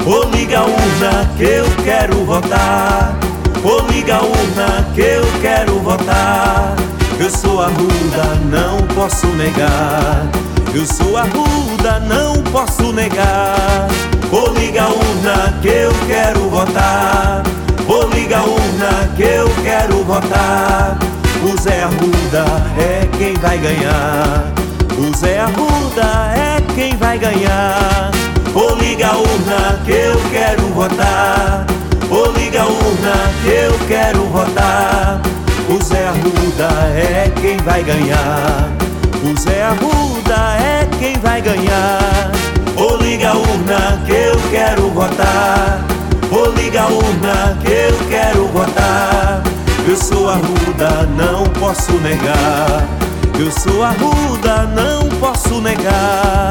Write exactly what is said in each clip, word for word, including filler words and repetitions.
Ô liga a urna que eu quero votar. Ô liga a urna que eu quero votar. Eu sou Arruda, não posso negar. Eu sou Arruda, não posso negar. Ô liga a urna que eu quero votar. Ô liga a urna que eu quero votar. O Zé Arruda é quem vai ganhar. O Zé Arruda é quem vai ganhar. Ô liga a urna que eu quero votar. Ô liga a urna que eu quero votar. O Zé Arruda é quem vai ganhar. O Zé Arruda é quem vai ganhar. Ô liga a urna que eu quero votar. Ô liga a urna que eu quero votar. Eu sou Arruda, não posso negar. Eu sou Arruda, não posso negar.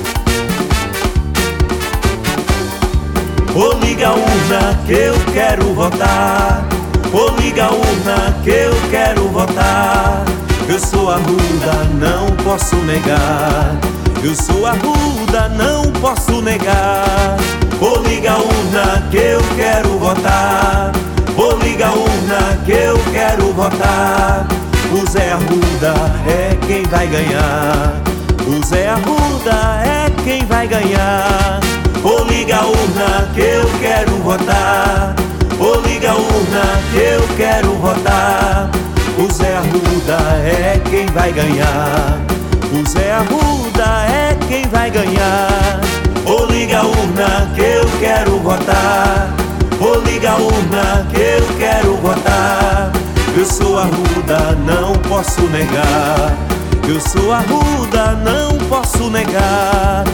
Ô liga a urna que eu quero votar. Ô liga a urna que eu quero votar. Eu sou Arruda, não posso negar. Eu sou Arruda, não posso negar. Ô liga a urna que eu quero votar. Ô liga a urna que eu quero votar. O Zé Arruda é quem vai ganhar. O Zé Arruda é quem vai ganhar. Ô liga a urna que eu quero votar. Ô liga a urna que eu quero votar. O Zé Arruda é quem vai ganhar. O Zé Arruda é quem vai ganhar. Ô liga a urna que eu quero votar. Ô liga a urna que eu quero votar. Eu sou Arruda, não posso negar. Eu sou Arruda, não posso negar.